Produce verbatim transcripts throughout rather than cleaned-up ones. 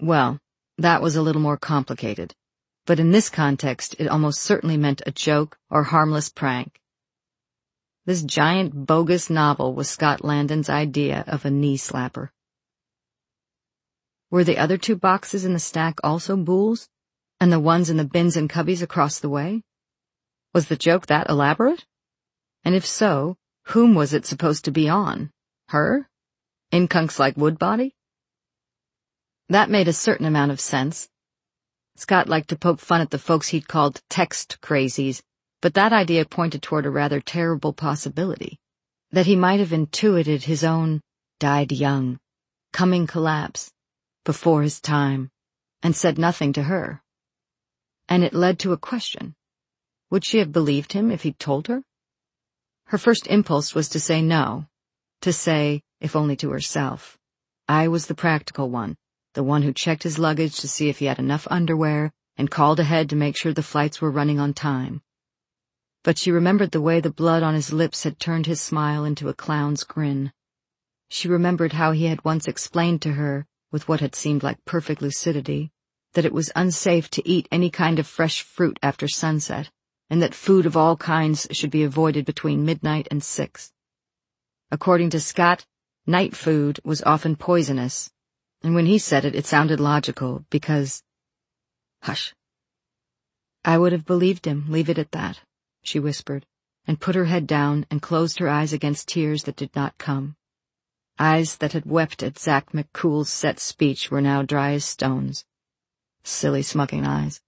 Well, that was a little more complicated, but in this context it almost certainly meant a joke or harmless prank. This giant bogus novel was Scott Landon's idea of a knee slapper. Were the other two boxes in the stack also Boole's, and the ones in the bins and cubbies across the way? Was the joke that elaborate? And if so, whom was it supposed to be on? Her? Inkunks like Woodbody? That made a certain amount of sense. Scott liked to poke fun at the folks he'd called text crazies, but that idea pointed toward a rather terrible possibility, that he might have intuited his own died young, coming collapse, before his time, and said nothing to her. And it led to a question. Would she have believed him if he'd told her? Her first impulse was to say no, to say, if only to herself, I was the practical one, the one who checked his luggage to see if he had enough underwear and called ahead to make sure the flights were running on time. But she remembered the way the blood on his lips had turned his smile into a clown's grin. She remembered how he had once explained to her, with what had seemed like perfect lucidity, that it was unsafe to eat any kind of fresh fruit after sunset, and that food of all kinds should be avoided between midnight and six. According to Scott, night food was often poisonous, and when he said it, it sounded logical, because— Hush. I would have believed him, leave it at that, she whispered, and put her head down and closed her eyes against tears that did not come. Eyes that had wept at Zack McCool's set speech were now dry as stones. Silly smugging eyes.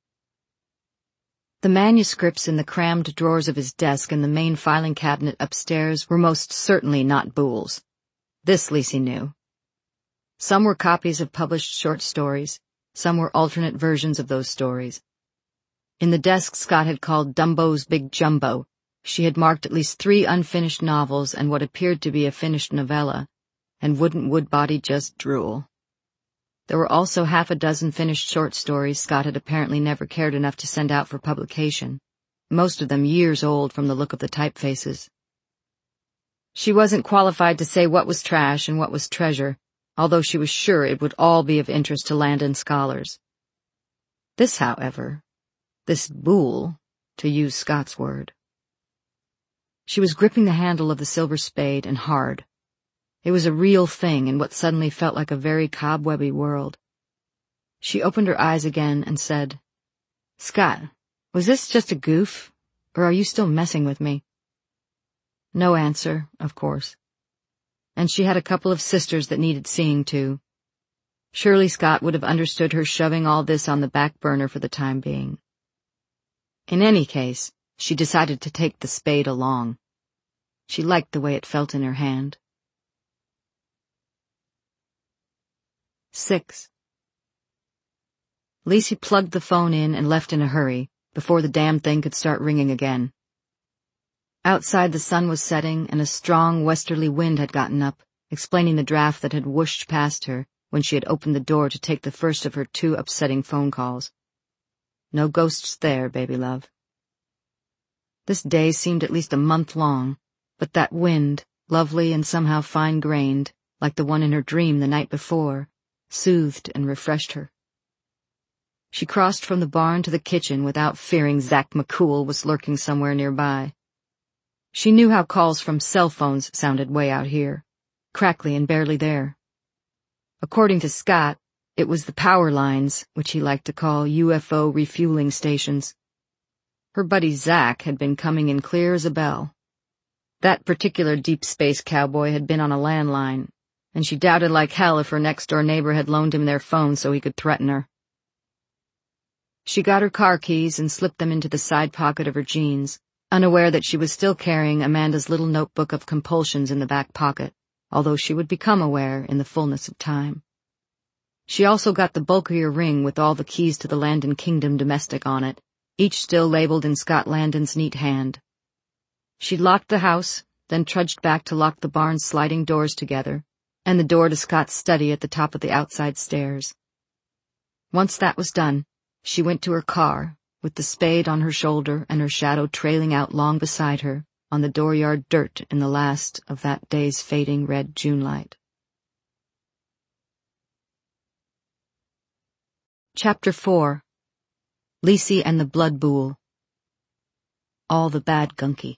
The manuscripts in the crammed drawers of his desk and the main filing cabinet upstairs were most certainly not Boole's. This Lisey knew. Some were copies of published short stories, some were alternate versions of those stories. In the desk Scott had called Dumbo's Big Jumbo, she had marked at least three unfinished novels and what appeared to be a finished novella, and wouldn't Woodbody just drool? There were also half a dozen finished short stories Scott had apparently never cared enough to send out for publication, most of them years old from the look of the typefaces. She wasn't qualified to say what was trash and what was treasure, although she was sure it would all be of interest to Landon scholars. This, however, this Boole, to use Scott's word. She was gripping the handle of the silver spade, and hard. It was a real thing in what suddenly felt like a very cobwebby world. She opened her eyes again and said, Scott, was this just a goof, or are you still messing with me? No answer, of course. And she had a couple of sisters that needed seeing to. Surely Scott would have understood her shoving all this on the back burner for the time being. In any case, she decided to take the spade along. She liked the way it felt in her hand. Six. Lisey plugged the phone in and left in a hurry, before the damn thing could start ringing again. Outside the sun was setting, and a strong westerly wind had gotten up, explaining the draft that had whooshed past her when she had opened the door to take the first of her two upsetting phone calls. No ghosts there, baby love. This day seemed at least a month long, but that wind, lovely and somehow fine-grained, like the one in her dream the night before, soothed and refreshed her. She crossed from the barn to the kitchen without fearing Zack McCool was lurking somewhere nearby. She knew how calls from cell phones sounded way out here, crackly and barely there. According to Scott, it was the power lines, which he liked to call U F O refueling stations. Her buddy Zack had been coming in clear as a bell. That particular deep space cowboy had been on a landline, and she doubted like hell if her next-door neighbor had loaned him their phone so he could threaten her. She got her car keys and slipped them into the side pocket of her jeans, unaware that she was still carrying Amanda's little notebook of compulsions in the back pocket, although she would become aware in the fullness of time. She also got the bulkier ring with all the keys to the Landon Kingdom domestic on it, each still labeled in Scott Landon's neat hand. She locked the house, then trudged back to lock the barn's sliding doors together, and the door to Scott's study at the top of the outside stairs. Once that was done, she went to her car, with the spade on her shoulder and her shadow trailing out long beside her on the dooryard dirt in the last of that day's fading red June light. Chapter four. Lisey and the Blood Bool. All the Bad Gunky.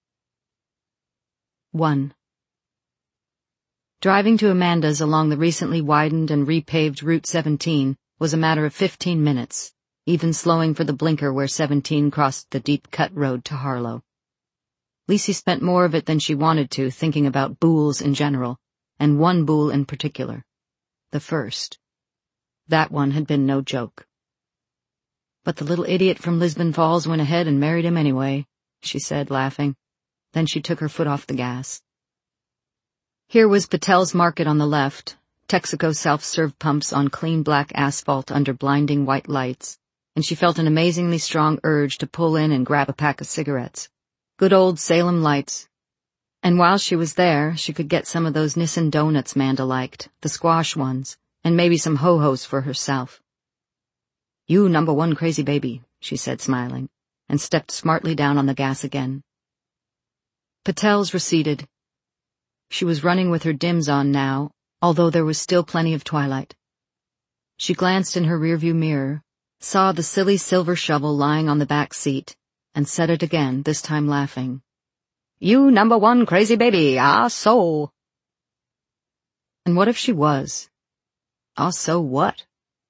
one. Driving to Amanda's along the recently widened and repaved Route seventeen was a matter of fifteen minutes, even slowing for the blinker where seventeen crossed the deep-cut road to Harlow. Lisey spent more of it than she wanted to thinking about bools in general, and one bool in particular. The first. That one had been no joke. But the little idiot from Lisbon Falls went ahead and married him anyway, she said, laughing. Then she took her foot off the gas. Here was Patel's Market on the left, Texaco self-serve pumps on clean black asphalt under blinding white lights, and she felt an amazingly strong urge to pull in and grab a pack of cigarettes. Good old Salem Lights. And while she was there, she could get some of those Nissin donuts Manda liked, the squash ones, and maybe some ho-hos for herself. "You number one crazy baby," she said, smiling, and stepped smartly down on the gas again. Patel's receded. She was running with her dims on now, although there was still plenty of twilight. She glanced in her rearview mirror, saw the silly silver shovel lying on the back seat, and said it again, this time laughing. "You number one crazy baby, ah, so." And what if she was? Ah, so what?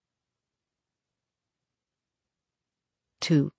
two.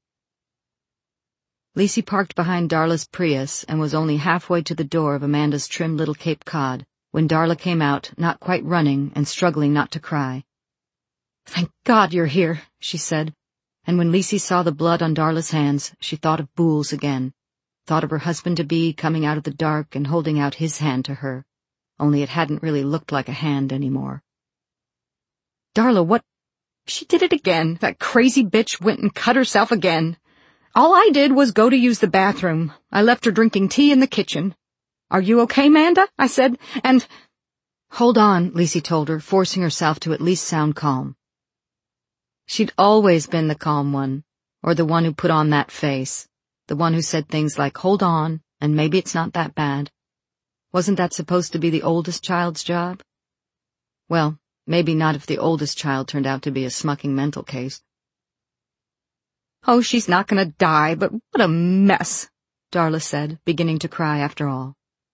Lisey parked behind Darla's Prius and was only halfway to the door of Amanda's trim little Cape Cod when Darla came out, not quite running and struggling not to cry. "Thank God you're here," she said, and when Lisey saw the blood on Darla's hands, she thought of bools again, thought of her husband-to-be coming out of the dark and holding out his hand to her, only it hadn't really looked like a hand anymore. "Darla, what—" "She did it again. That crazy bitch went and cut herself again. All I did was go to use the bathroom. I left her drinking tea in the kitchen. 'Are you okay, Manda?' I said, and—" "Hold on," Lisey told her, forcing herself to at least sound calm. She'd always been the calm one, or the one who put on that face, the one who said things like, "Hold on, and maybe it's not that bad." Wasn't that supposed to be the oldest child's job? Well, maybe not if the oldest child turned out to be a smucking mental case. "Oh, she's not gonna die, but what a mess," Darla said, beginning to cry after all.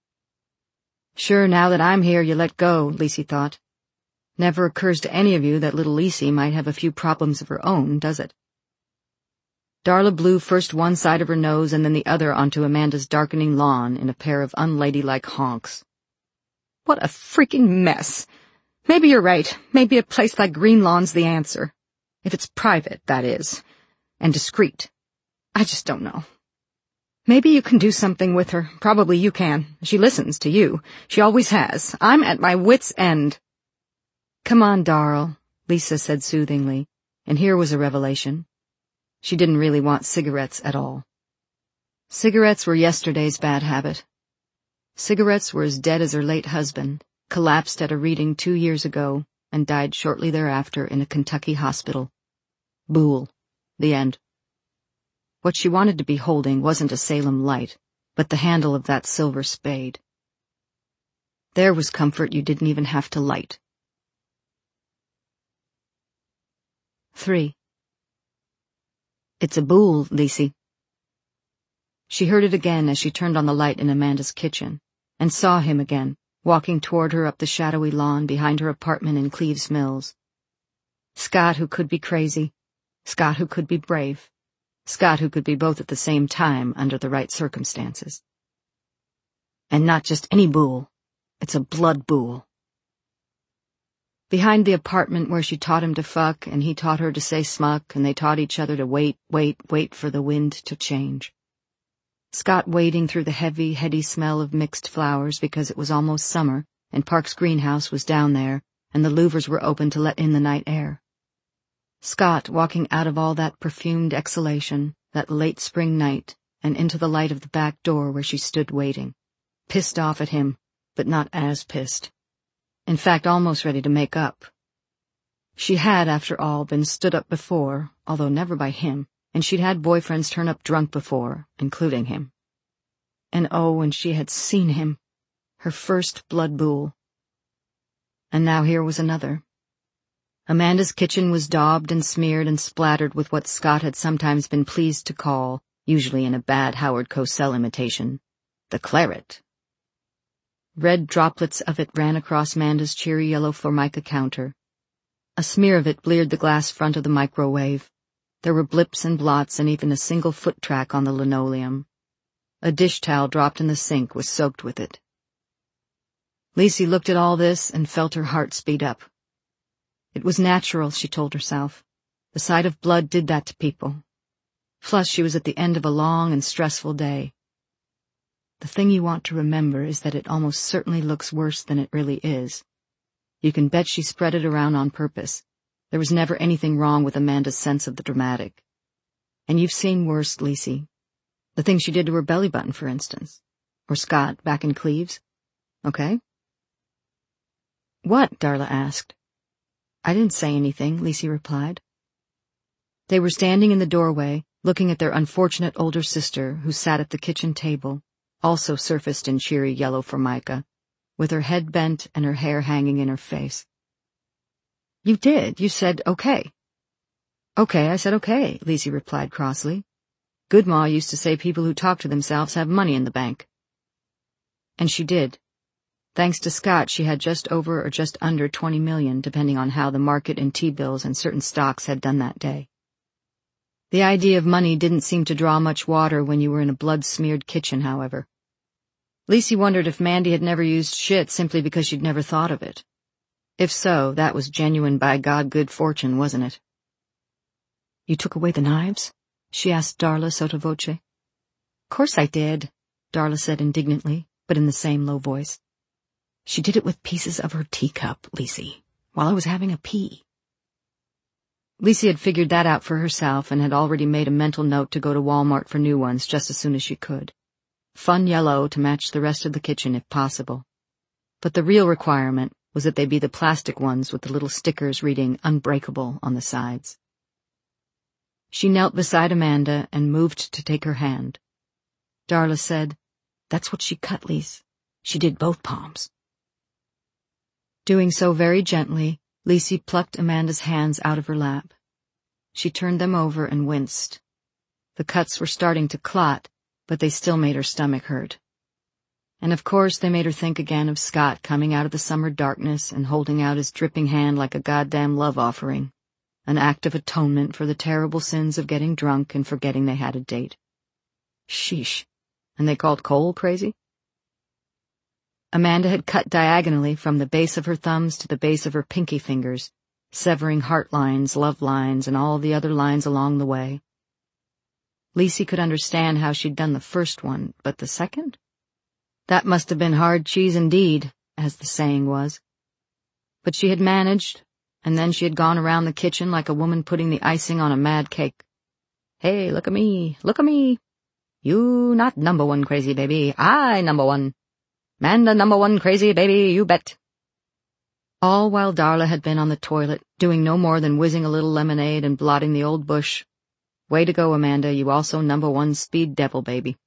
Sure, now that I'm here, you let go, Lisey thought. Never occurs to any of you that little Lisey might have a few problems of her own, does it? Darla blew first one side of her nose and then the other onto Amanda's darkening lawn in a pair of unladylike honks. "What a freaking mess. Maybe you're right. Maybe a place like Greenlawn's the answer. If it's private, that is. And discreet. I just don't know. Maybe you can do something with her. Probably you can. She listens to you. She always has. I'm at my wit's end." "Come on, Darl," Lisa said soothingly, and here was a revelation. She didn't really want cigarettes at all. Cigarettes were yesterday's bad habit. Cigarettes were as dead as her late husband, collapsed at a reading two years ago, and died shortly thereafter in a Kentucky hospital. Bool. The end. What she wanted to be holding wasn't a Salem light, but the handle of that silver spade. There was comfort you didn't even have to light. three. "It's a bool, Lisey." She heard it again as she turned on the light in Amanda's kitchen, and saw him again, walking toward her up the shadowy lawn behind her apartment in Cleves Mills. Scott who could be crazy, Scott who could be brave, Scott who could be both at the same time under the right circumstances. And not just any bool, it's a blood bool. Behind the apartment where she taught him to fuck and he taught her to say smuck and they taught each other to wait, wait, wait for the wind to change. Scott wading through the heavy, heady smell of mixed flowers because it was almost summer and Park's greenhouse was down there and the louvers were open to let in the night air. Scott walking out of all that perfumed exhalation, that late spring night, and into the light of the back door where she stood waiting, pissed off at him, but not as pissed. In fact, almost ready to make up. She had, after all, been stood up before, although never by him, and she'd had boyfriends turn up drunk before, including him. And oh, and she had seen him, her first blood bool. And now here was another. Amanda's kitchen was daubed and smeared and splattered with what Scott had sometimes been pleased to call, usually in a bad Howard Cosell imitation, the claret. Red droplets of it ran across Amanda's cheery yellow formica counter. A smear of it bleared the glass front of the microwave. There were blips and blots and even a single foot track on the linoleum. A dish towel dropped in the sink was soaked with it. Lacey looked at all this and felt her heart speed up. It was natural, she told herself. The sight of blood did that to people. Plus, she was at the end of a long and stressful day. The thing you want to remember is that it almost certainly looks worse than it really is. You can bet she spread it around on purpose. There was never anything wrong with Amanda's sense of the dramatic. And you've seen worse, Lacey. The thing she did to her belly button, for instance. Or Scott, back in Cleves. Okay? What? Darla asked. I didn't say anything, Lacey replied. They were standing in the doorway, looking at their unfortunate older sister, who sat at the kitchen table, also surfaced in cheery yellow formica, with her head bent and her hair hanging in her face. You did. You said, okay. Okay, I said okay, Lacey replied crossly. Good Ma used to say people who talk to themselves have money in the bank. And she did. Thanks to Scott, she had just over or just under twenty million, depending on how the market and T-bills and certain stocks had done that day. The idea of money didn't seem to draw much water when you were in a blood-smeared kitchen, however. Lacey wondered if Mandy had never used shit simply because she'd never thought of it. If so, that was genuine by God good fortune, wasn't it? You took away the knives? She asked Darla sotto voce. Course I did, Darla said indignantly, but in the same low voice. She did it with pieces of her teacup, Lacey, while I was having a pee. Lacey had figured that out for herself and had already made a mental note to go to Walmart for new ones just as soon as she could. Fun yellow to match the rest of the kitchen if possible. But the real requirement was that they be the plastic ones with the little stickers reading Unbreakable on the sides. She knelt beside Amanda and moved to take her hand. Darla said, That's what she cut, Lise. She did both palms. Doing so very gently, Lacey plucked Amanda's hands out of her lap. She turned them over and winced. The cuts were starting to clot, but they still made her stomach hurt. And of course they made her think again of Scott coming out of the summer darkness and holding out his dripping hand like a goddamn love offering, an act of atonement for the terrible sins of getting drunk and forgetting they had a date. Sheesh. And they called Cole crazy? Amanda had cut diagonally from the base of her thumbs to the base of her pinky fingers, severing heart lines, love lines, and all the other lines along the way. Lacey could understand how she'd done the first one, but the second? That must have been hard cheese indeed, as the saying was. But she had managed, and then she had gone around the kitchen like a woman putting the icing on a mad cake. Hey, look at me, look at me. You not number one crazy baby, I number one. Manda number one crazy baby, you bet. All while Darla had been on the toilet, doing no more than whizzing a little lemonade and blotting the old bush. Way to go, Amanda, you also number one speed devil baby.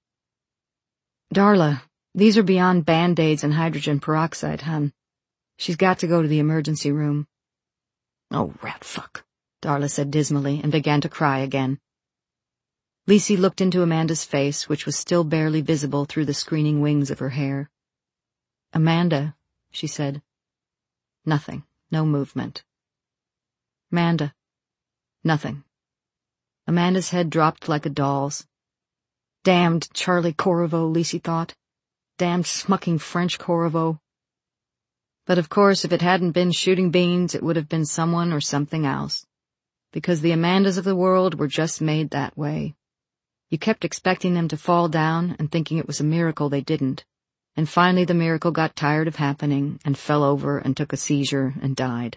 Darla, these are beyond Band-Aids and hydrogen peroxide, hun. She's got to go to the emergency room. Oh, rat fuck, Darla said dismally and began to cry again. Lacey looked into Amanda's face, which was still barely visible through the screening wings of her hair. Amanda, she said. Nothing. No movement. Amanda. Nothing. Amanda's head dropped like a doll's. Damned Charlie Corriveau, Lacey thought. Damned smucking French Corriveau. But of course, if it hadn't been shooting beans, it would have been someone or something else. Because the Amandas of the world were just made that way. You kept expecting them to fall down and thinking it was a miracle they didn't. And finally the miracle got tired of happening and fell over and took a seizure and died.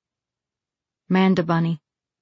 Manda Bunny.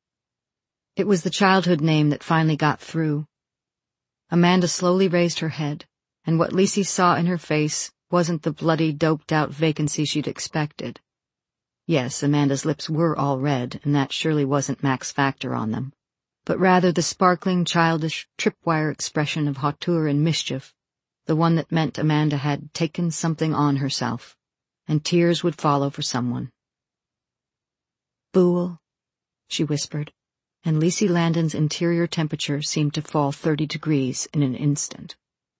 It was the childhood name that finally got through. Amanda slowly raised her head, and what Lacey saw in her face wasn't the bloody, doped-out vacancy she'd expected. Yes, Amanda's lips were all red, and that surely wasn't Max Factor on them, but rather the sparkling, childish, tripwire expression of hauteur and mischief, the one that meant Amanda had taken something on herself, and tears would follow for someone. Boole, she whispered, and Lacey Landon's interior temperature seemed to fall thirty degrees in an instant.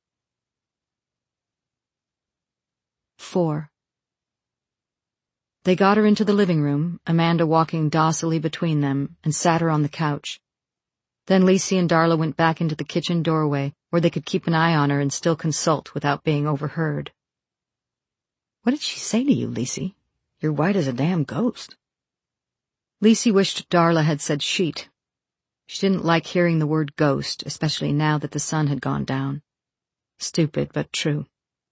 Four. They got her into the living room, Amanda walking docilely between them, and sat her on the couch. Then Lacey and Darla went back into the kitchen doorway, where they could keep an eye on her and still consult without being overheard. "What did she say to you, Lacey? You're white as a damn ghost." Lacey wished Darla had said sheet. She didn't like hearing the word ghost, especially now that the sun had gone down. Stupid, but true.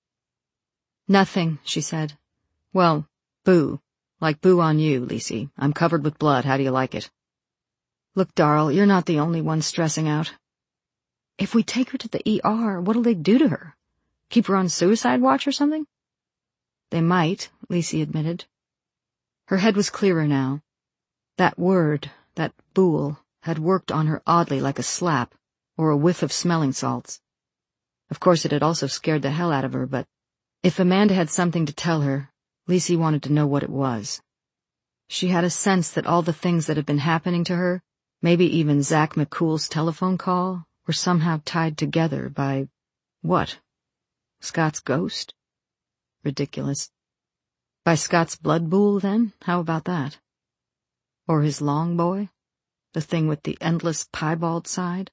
"Nothing," she said. "Well, boo. Like boo on you, Lacey. I'm covered with blood. How do you like it?" "Look, Darl, you're not the only one stressing out. If we take her to the E R, what'll they do to her? Keep her on suicide watch or something?" "They might," Lacey admitted. Her head was clearer now. That word, that boole, had worked on her oddly like a slap, or a whiff of smelling salts. Of course it had also scared the hell out of her, but if Amanda had something to tell her, Lacey wanted to know what it was. She had a sense that all the things that had been happening to her, maybe even Zach McCool's telephone call, were somehow tied together by, what? Scott's ghost? Ridiculous. By Scott's blood boole, then? How about that? Or his long boy? The thing with the endless piebald side?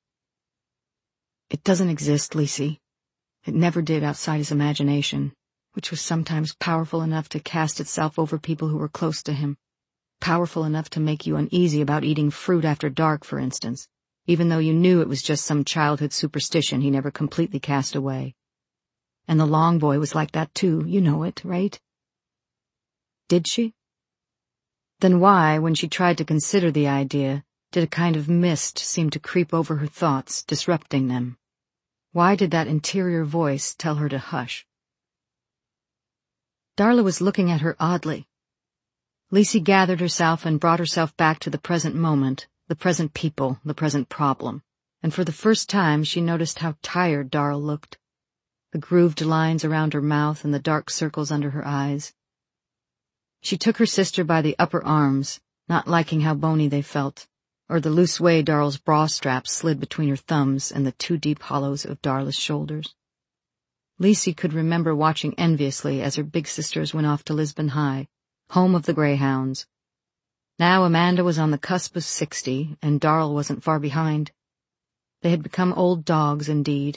It doesn't exist, Lacey. It never did outside his imagination, which was sometimes powerful enough to cast itself over people who were close to him. Powerful enough to make you uneasy about eating fruit after dark, for instance, even though you knew it was just some childhood superstition he never completely cast away. And the long boy was like that too, you know it, right? Did she? Then why, when she tried to consider the idea, did a kind of mist seem to creep over her thoughts, disrupting them? Why did that interior voice tell her to hush? Darla was looking at her oddly. Lacey gathered herself and brought herself back to the present moment, the present people, the present problem, and for the first time she noticed how tired Darla looked. The grooved lines around her mouth and the dark circles under her eyes. She took her sister by the upper arms, not liking how bony they felt, or the loose way Darla's bra strap slid between her thumbs and the two deep hollows of Darla's shoulders. Lacey could remember watching enviously as her big sisters went off to Lisbon High, home of the Greyhounds. Now Amanda was on the cusp of sixty, and Darla wasn't far behind. They had become old dogs indeed.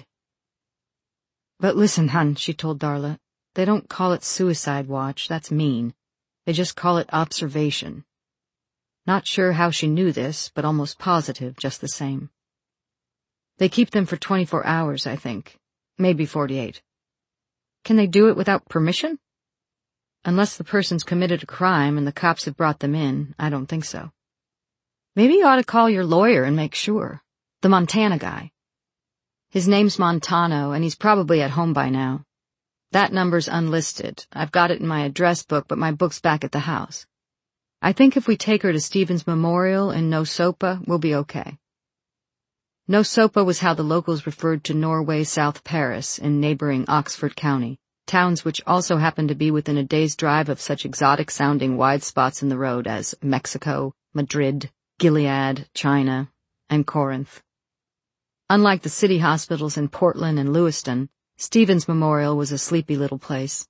"But listen, hun," she told Darla, "they don't call it suicide watch, that's mean. They just call it observation." Not sure how she knew this, but almost positive just the same. "They keep them for twenty-four hours, I think. Maybe forty-eight. Can they do it without permission?" "Unless the person's committed a crime and the cops have brought them in, I don't think so." "Maybe you ought to call your lawyer and make sure. The Montana guy. His name's Montano, and he's probably at home by now. That number's unlisted. I've got it in my address book, but my book's back at the house. I think if we take her to Stevens Memorial in Nosopa, we'll be okay." Nosopa was how the locals referred to Norway South Paris in neighboring Oxford County, towns which also happened to be within a day's drive of such exotic-sounding wide spots in the road as Mexico, Madrid, Gilead, China, and Corinth. Unlike the city hospitals in Portland and Lewiston, Stevens Memorial was a sleepy little place.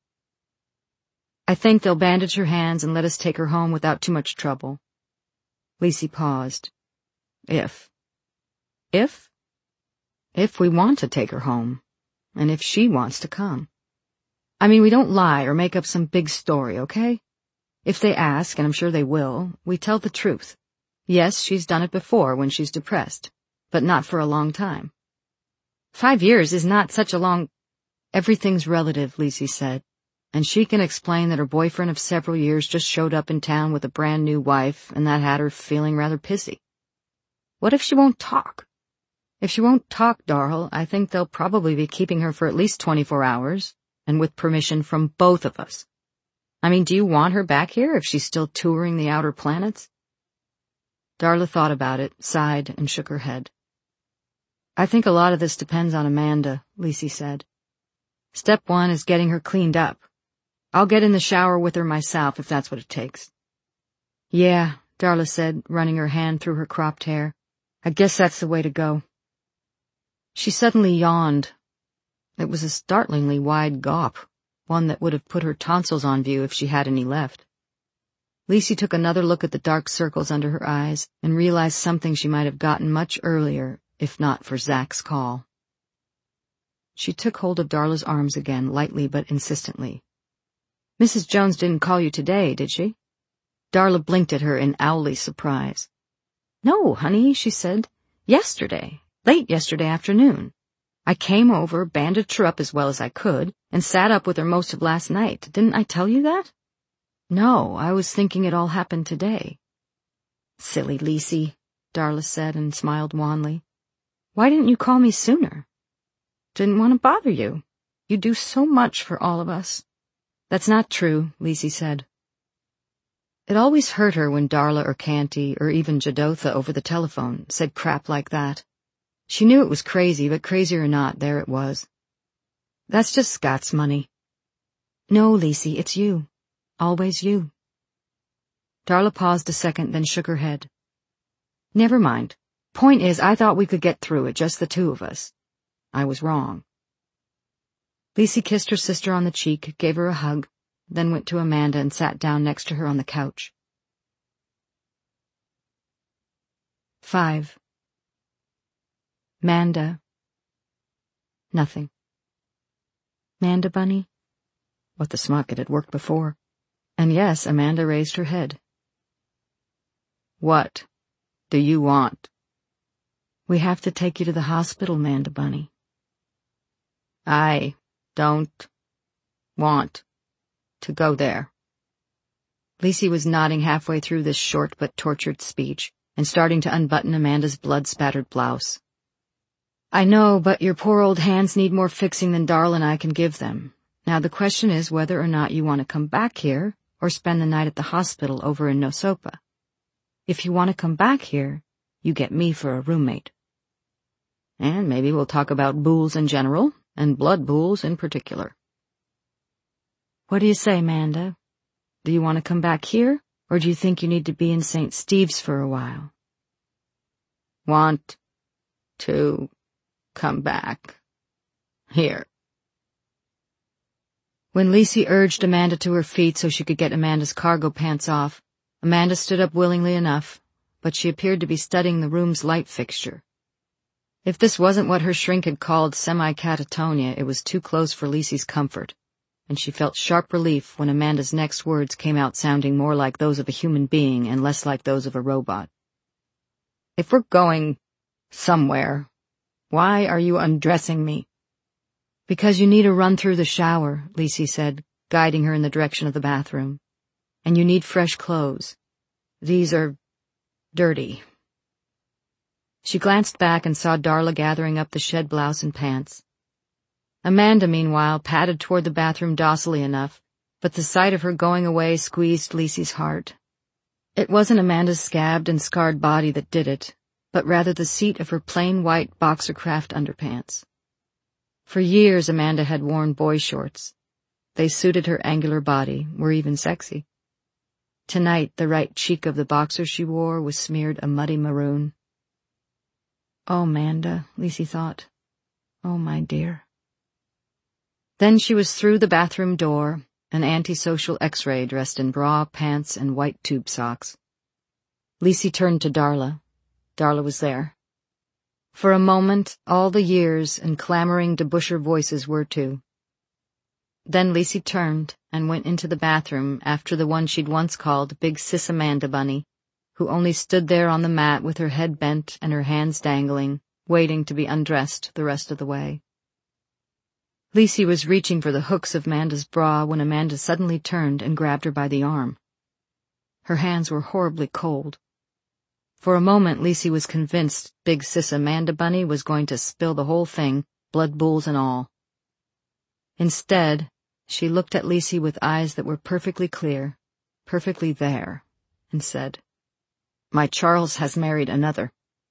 "I think they'll bandage her hands and let us take her home without too much trouble." Lacey paused. If. If? If we want to take her home, and if she wants to come. I mean, we don't lie or make up some big story, okay? If they ask, and I'm sure they will, we tell the truth. Yes, she's done it before when she's depressed, but not for a long time. Five years is not such a long... Everything's relative, Lacey said, and she can explain that her boyfriend of several years just showed up in town with a brand new wife, and that had her feeling rather pissy. What if she won't talk? If she won't talk, Darl, I think they'll probably be keeping her for at least twenty-four hours, and with permission from both of us. I mean, do you want her back here if she's still touring the outer planets? Darla thought about it, sighed, and shook her head. I think a lot of this depends on Amanda, Lacey said. Step one is getting her cleaned up. I'll get in the shower with her myself if that's what it takes. Yeah, Darla said, running her hand through her cropped hair. I guess that's the way to go. She suddenly yawned. It was a startlingly wide gawp, one that would have put her tonsils on view if she had any left. Lacey took another look at the dark circles under her eyes and realized something she might have gotten much earlier, if not for Zach's call. She took hold of Darla's arms again, lightly but insistently. Missus Jones didn't call you today, did she? Darla blinked at her in owly surprise. No, honey, she said. Yesterday. Late yesterday afternoon. I came over, bandaged her up as well as I could, and sat up with her most of last night. Didn't I tell you that? No, I was thinking it all happened today. Silly Lacey, Darla said and smiled wanly. Why didn't you call me sooner? Didn't want to bother you. You do so much for all of us. That's not true, Lacey said. It always hurt her when Darla or Canty, or even Jadotha over the telephone, said crap like that. She knew it was crazy, but crazy or not, there it was. That's just Scott's money. No, Lacey, it's you. Always you. Darla paused a second, then shook her head. Never mind. Point is, I thought we could get through it, just the two of us. I was wrong. Lacey kissed her sister on the cheek, gave her a hug, then went to Amanda and sat down next to her on the couch. Five. Manda. Nothing. Manda Bunny? What the smuck, it had worked before. And yes, Amanda raised her head. What do you want? We have to take you to the hospital, Manda Bunny. I don't want to go there. Lacey was nodding halfway through this short but tortured speech and starting to unbutton Amanda's blood-spattered blouse. I know, but your poor old hands need more fixing than Darla and I can give them. Now the question is whether or not you want to come back here or spend the night at the hospital over in Nosopa. If you want to come back here, you get me for a roommate. And maybe we'll talk about bools in general, and blood bools in particular. What do you say, Manda? Do you want to come back here, or do you think you need to be in Saint Steve's for a while? Want to come back here. When Lacey urged Amanda to her feet so she could get Amanda's cargo pants off, Amanda stood up willingly enough, but she appeared to be studying the room's light fixture. If this wasn't what her shrink had called semi-catatonia, it was too close for Lacey's comfort, and she felt sharp relief when Amanda's next words came out sounding more like those of a human being and less like those of a robot. If we're going somewhere, why are you undressing me? Because you need a run through the shower, Lacey said, guiding her in the direction of the bathroom. And you need fresh clothes. These are dirty. She glanced back and saw Darla gathering up the shed blouse and pants. Amanda, meanwhile, padded toward the bathroom docilely enough, but the sight of her going away squeezed Lacey's heart. It wasn't Amanda's scabbed and scarred body that did it, but rather the seat of her plain white boxer-craft underpants. For years Amanda had worn boy shorts. They suited her angular body, were even sexy. Tonight the right cheek of the boxer she wore was smeared a muddy maroon. Oh, Amanda, Lacey thought. Oh, my dear. Then she was through the bathroom door, an antisocial X-ray dressed in bra, pants, and white tube socks. Lacey turned to Darla. Darla was there. For a moment, all the years and clamoring debusher voices were too. Then Lacey turned and went into the bathroom after the one she'd once called Big Sis Amanda Bunny, who only stood there on the mat with her head bent and her hands dangling, waiting to be undressed the rest of the way. Lacey was reaching for the hooks of Amanda's bra when Amanda suddenly turned and grabbed her by the arm. Her hands were horribly cold. For a moment Lacey was convinced Big Sis Amanda Bunny was going to spill the whole thing, blood bools and all. Instead, she looked at Lacey with eyes that were perfectly clear, perfectly there, and said, "My Charles has married another."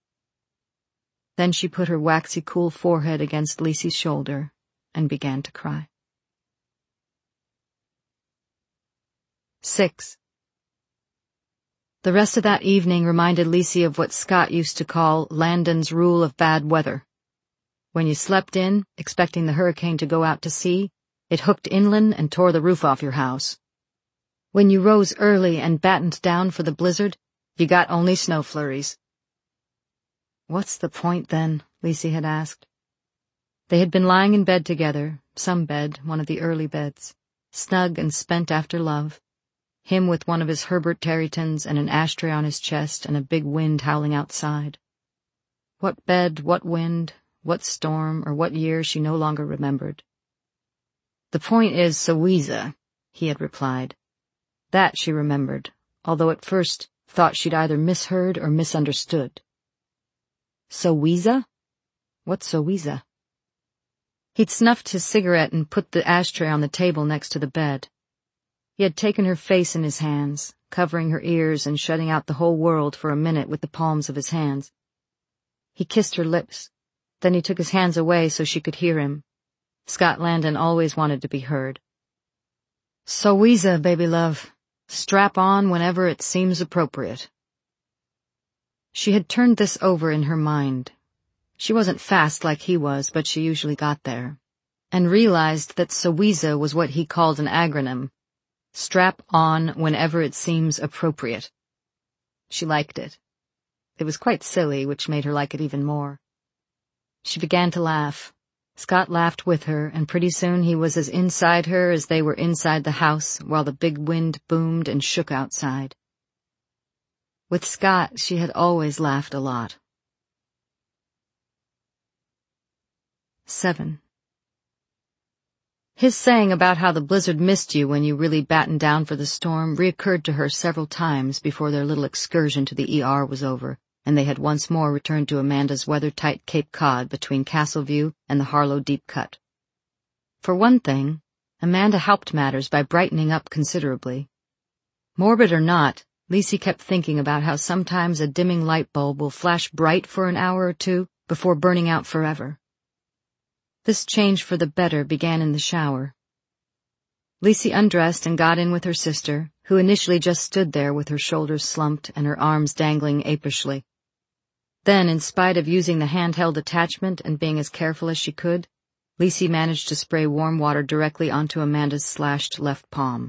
Then she put her waxy cool forehead against Lacey's shoulder and began to cry. Six. The rest of that evening reminded Lisi of what Scott used to call Landon's rule of bad weather. When you slept in, expecting the hurricane to go out to sea, it hooked inland and tore the roof off your house. When you rose early and battened down for the blizzard, you got only snow flurries. What's the point, then? Lisi had asked. They had been lying in bed together, some bed, one of the early beds, snug and spent after love, him with one of his Herbert Tarrytons and an ashtray on his chest and a big wind howling outside. What bed, what wind, what storm, or what year she no longer remembered. The point is Soweza, he had replied. That she remembered, although at first thought she'd either misheard or misunderstood. Soweza? What's Soweza? He'd snuffed his cigarette and put the ashtray on the table next to the bed. He had taken her face in his hands, covering her ears and shutting out the whole world for a minute with the palms of his hands. He kissed her lips. Then he took his hands away so she could hear him. Scott Landon always wanted to be heard. Soweza, baby love. Strap on whenever it seems appropriate. She had turned this over in her mind. She wasn't fast like he was, but she usually got there, and realized that Soweza was what he called an acronym. Strap on whenever it seems appropriate. She liked it. It was quite silly, which made her like it even more. She began to laugh. Scott laughed with her, and pretty soon he was as inside her as they were inside the house while the big wind boomed and shook outside. With Scott, she had always laughed a lot. Seven. His saying about how the blizzard missed you when you really battened down for the storm reoccurred to her several times before their little excursion to the E R was over, and they had once more returned to Amanda's weather-tight Cape Cod between Castleview and the Harlow Deep Cut. For one thing, Amanda helped matters by brightening up considerably. Morbid or not, Lisi kept thinking about how sometimes a dimming light bulb will flash bright for an hour or two before burning out forever. This change for the better began in the shower. Lisi undressed and got in with her sister, who initially just stood there with her shoulders slumped and her arms dangling apishly. Then, in spite of using the handheld attachment and being as careful as she could, Lisi managed to spray warm water directly onto Amanda's slashed left palm.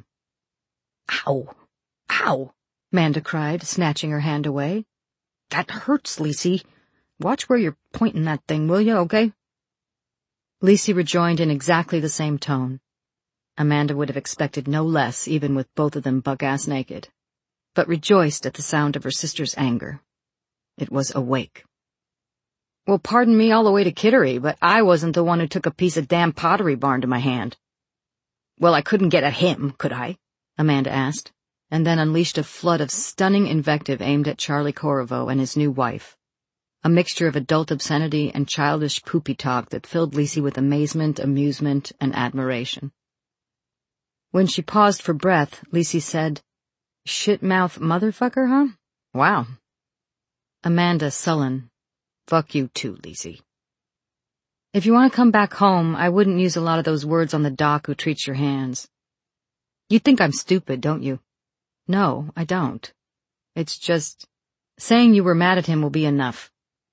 Ow! Ow! Amanda cried, snatching her hand away. That hurts, Lisi. Watch where you're pointing that thing, will you, okay? Lisi rejoined in exactly the same tone. Amanda would have expected no less, even with both of them buck-ass naked, but rejoiced at the sound of her sister's anger. It was awake. Well, pardon me all the way to Kittery, but I wasn't the one who took a piece of damn Pottery Barn to my hand. Well, I couldn't get at him, could I? Amanda asked, and then unleashed a flood of stunning invective aimed at Charlie Corriveau and his new wife. A mixture of adult obscenity and childish poopy talk that filled Lisi with amazement, amusement, and admiration. When she paused for breath, Lisi said, Shit-mouth motherfucker, huh? Wow. Amanda, sullen. Fuck you too, Lisi. If you want to come back home, I wouldn't use a lot of those words on the doc who treats your hands. You think I'm stupid, don't you? No, I don't. It's just, saying you were mad at him will be enough.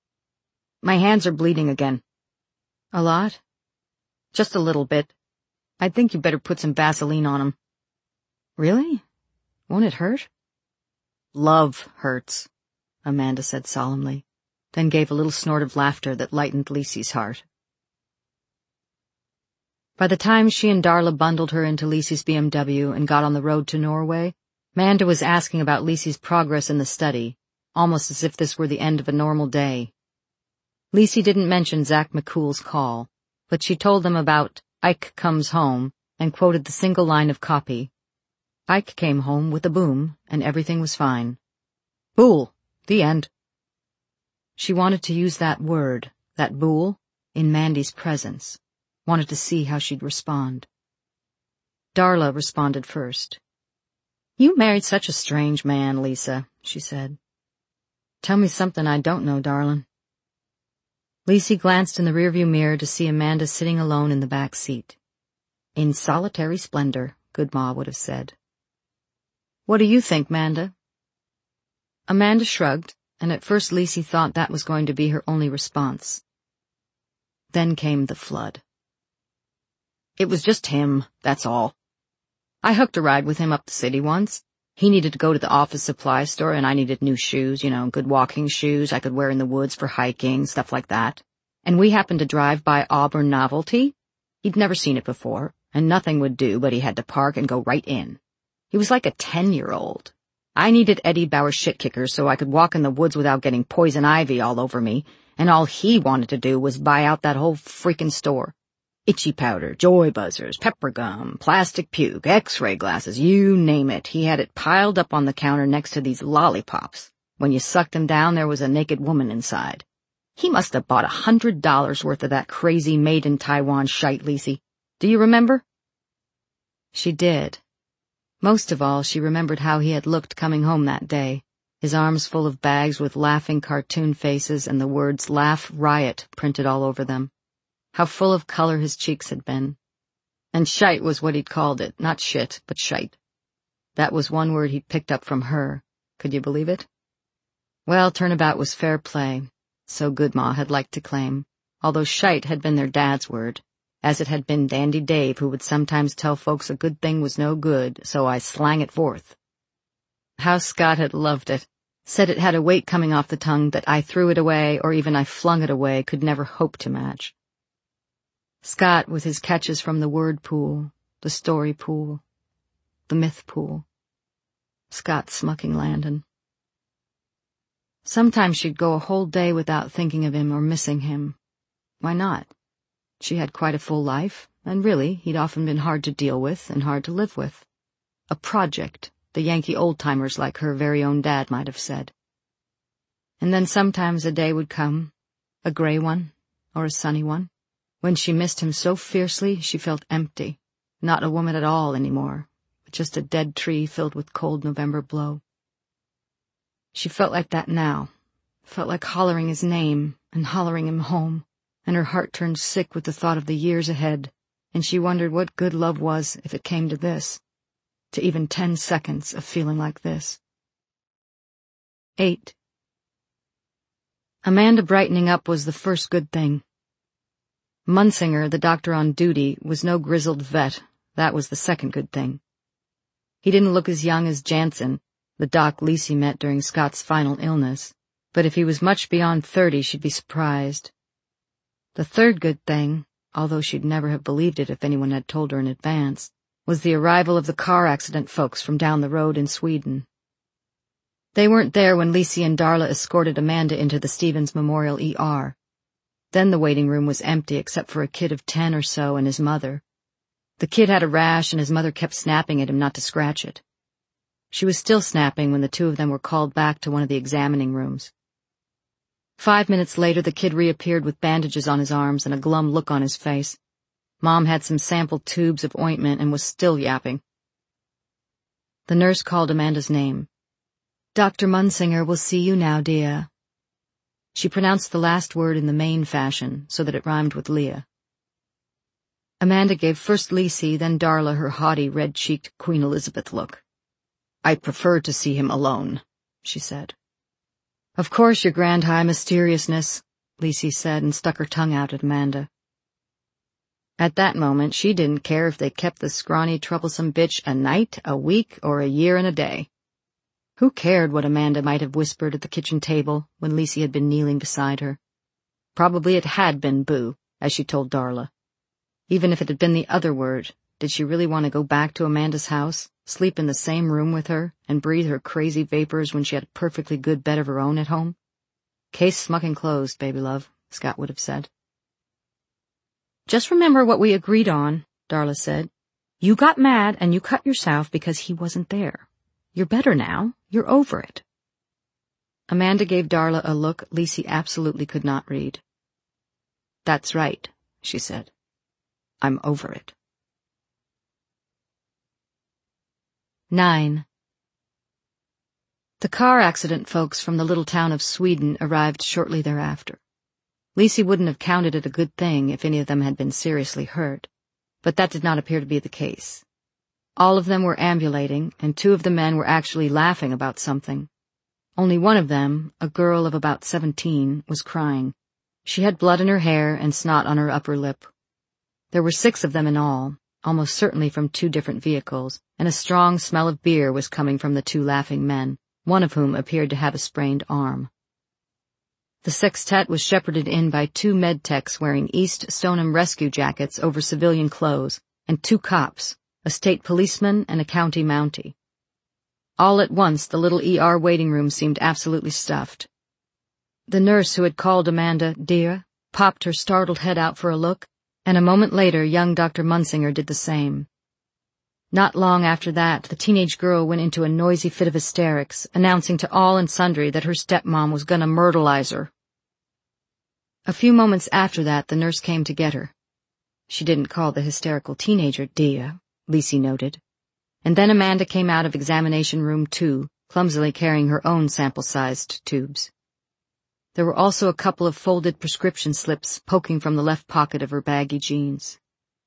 My hands are bleeding again. A lot? Just a little bit. I think you better put some Vaseline on 'em. Really? Won't it hurt? Love hurts, Amanda said solemnly, then gave a little snort of laughter that lightened Lisi's heart. By the time she and Darla bundled her into Lisi's B M W and got on the road to Norway, Amanda was asking about Lisi's progress in the study, almost as if this were the end of a normal day. Lisi didn't mention Zach McCool's call, but she told them about Ike Comes Home and quoted the single line of copy. Ike came home with a boom, and everything was fine. Bool. The end. She wanted to use that word, that bool, in Mandy's presence, wanted to see how she'd respond. Darla responded first. You married such a strange man, Lisa, she said. Tell me something I don't know, darling. Lisi glanced in the rearview mirror to see Amanda sitting alone in the back seat. In solitary splendor, good Ma would have said. What do you think, Manda? Amanda shrugged, and at first Lisi thought that was going to be her only response. Then came the flood. It was just him, that's all. I hooked a ride with him up the city once. He needed to go to the office supply store, and I needed new shoes, you know, good walking shoes I could wear in the woods for hiking, stuff like that. And we happened to drive by Auburn Novelty. He'd never seen it before, and nothing would do but he had to park and go right in. He was like a ten-year-old. I needed Eddie Bauer shit kickers so I could walk in the woods without getting poison ivy all over me, and all he wanted to do was buy out that whole freaking store. Itchy powder, joy buzzers, pepper gum, plastic puke, x-ray glasses, you name it. He had it piled up on the counter next to these lollipops. When you sucked them down, there was a naked woman inside. He must have bought a hundred dollars worth of that crazy made-in-Taiwan shite, Lisi. Do you remember? She did. Most of all, she remembered how he had looked coming home that day, his arms full of bags with laughing cartoon faces and the words Laugh Riot printed all over them. How full of color his cheeks had been. And shite was what he'd called it, not shit, but shite. That was one word he'd picked up from her. Could you believe it? Well, turnabout was fair play, so Goodma had liked to claim, although shite had been their dad's word, as it had been Dandy Dave who would sometimes tell folks a good thing was no good, so I slang it forth. How Scott had loved it, said it had a weight coming off the tongue that I threw it away or even I flung it away could never hope to match. Scott with his catches from the word pool, the story pool, the myth pool. Scott smucking Landon. Sometimes she'd go a whole day without thinking of him or missing him. Why not? She had quite a full life, and really, he'd often been hard to deal with and hard to live with. A project, the Yankee old-timers like her very own dad might have said. And then sometimes a day would come, a gray one, or a sunny one, when she missed him so fiercely she felt empty, not a woman at all anymore, but just a dead tree filled with cold November blow. She felt like that now, felt like hollering his name and hollering him home, and her heart turned sick with the thought of the years ahead, and she wondered what good love was if it came to this, to even ten seconds of feeling like this. Eight. Amanda brightening up was the first good thing. Munsinger, the doctor on duty, was no grizzled vet. That was the second good thing. He didn't look as young as Jansen, the doc Lisi met during Scott's final illness, but if he was much beyond thirty, she'd be surprised. The third good thing, although she'd never have believed it if anyone had told her in advance, was the arrival of the car accident folks from down the road in Sweden. They weren't there when Lisi and Darla escorted Amanda into the Stevens Memorial E R. Then the waiting room was empty except for a kid of ten or so and his mother. The kid had a rash and his mother kept snapping at him not to scratch it. She was still snapping when the two of them were called back to one of the examining rooms. Five minutes later the kid reappeared with bandages on his arms and a glum look on his face. Mom had some sample tubes of ointment and was still yapping. The nurse called Amanda's name. Doctor Munsinger will see you now, dear. She pronounced the last word in the Maine fashion, so that it rhymed with Leah. Amanda gave first Lisi, then Darla her haughty, red-cheeked Queen Elizabeth look. I prefer to see him alone, she said. Of course, your grand high mysteriousness, Lisi said and stuck her tongue out at Amanda. At that moment, she didn't care if they kept the scrawny, troublesome bitch a night, a week, or a year and a day. Who cared what Amanda might have whispered at the kitchen table when Lisi had been kneeling beside her? Probably it had been boo, as she told Darla. Even if it had been the other word, did she really want to go back to Amanda's house, sleep in the same room with her, and breathe her crazy vapors when she had a perfectly good bed of her own at home? Case smucking closed, baby love, Scott would have said. Just remember what we agreed on, Darla said. You got mad and you cut yourself because he wasn't there. You're better now. You're over it. Amanda gave Darla a look Lisi absolutely could not read. That's right, she said. I'm over it. Nine. The car accident folks from the little town of Sweden arrived shortly thereafter. Lisi wouldn't have counted it a good thing if any of them had been seriously hurt, but that did not appear to be the case. All of them were ambulating, and two of the men were actually laughing about something. Only one of them, a girl of about seventeen, was crying. She had blood in her hair and snot on her upper lip. There were six of them in all, almost certainly from two different vehicles, and a strong smell of beer was coming from the two laughing men, one of whom appeared to have a sprained arm. The sextet was shepherded in by two med-techs wearing East Stoneham rescue jackets over civilian clothes, and two cops, a state policeman and a county mountie. All at once the little E R waiting room seemed absolutely stuffed. The nurse who had called Amanda dear popped her startled head out for a look, and a moment later young Doctor Munsinger did the same. Not long after that, the teenage girl went into a noisy fit of hysterics, announcing to all and sundry that her stepmom was gonna myrtleize her. A few moments after that, the nurse came to get her. She didn't call the hysterical teenager dear, Lisi noted. And then Amanda came out of examination room two, clumsily carrying her own sample-sized tubes. There were also a couple of folded prescription slips poking from the left pocket of her baggy jeans.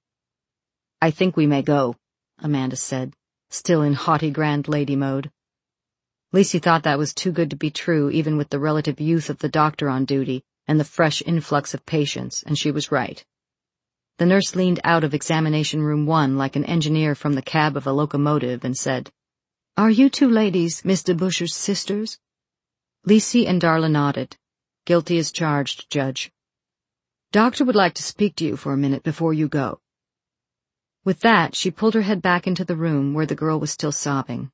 "I think we may go," Amanda said, still in haughty grand lady mode. Lisi thought that was too good to be true, even with the relative youth of the doctor on duty and the fresh influx of patients, and she was right. The nurse leaned out of examination room one like an engineer from the cab of a locomotive and said, "Are you two ladies Mister Busher's sisters?" Lisi and Darla nodded. "Guilty as charged, Judge." "Doctor would like to speak to you for a minute before you go." With that, she pulled her head back into the room where the girl was still sobbing.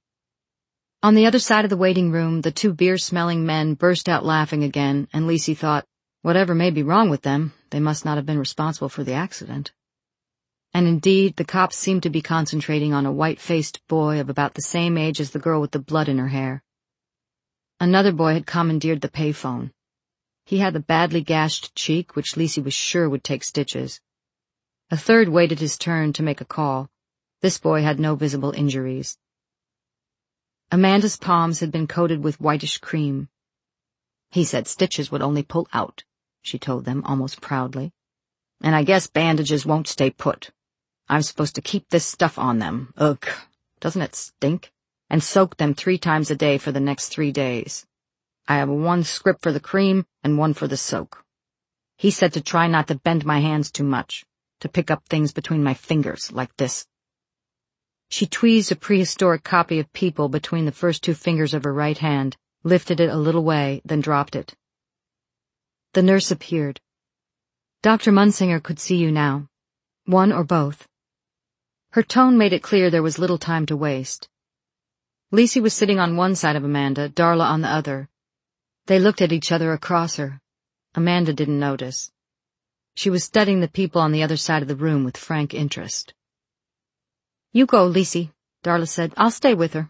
On the other side of the waiting room, the two beer-smelling men burst out laughing again, and Lisi thought, whatever may be wrong with them, they must not have been responsible for the accident. And indeed, the cops seemed to be concentrating on a white-faced boy of about the same age as the girl with the blood in her hair. Another boy had commandeered the payphone. He had a badly gashed cheek, which Lisi was sure would take stitches. A third waited his turn to make a call. This boy had no visible injuries. Amanda's palms had been coated with whitish cream. "He said stitches would only pull out," she told them almost proudly. "And I guess bandages won't stay put. I'm supposed to keep this stuff on them. Ugh, doesn't it stink? And soak them three times a day for the next three days. I have one script for the cream and one for the soak. He said to try not to bend my hands too much, to pick up things between my fingers, like this." She tweezed a prehistoric copy of People between the first two fingers of her right hand, lifted it a little way, then dropped it. The nurse appeared. "Doctor Munsinger could see you now. One or both." Her tone made it clear there was little time to waste. Lisi was sitting on one side of Amanda, Darla on the other. They looked at each other across her. Amanda didn't notice. She was studying the people on the other side of the room with frank interest. "You go, Lisi," Darla said. "I'll stay with her."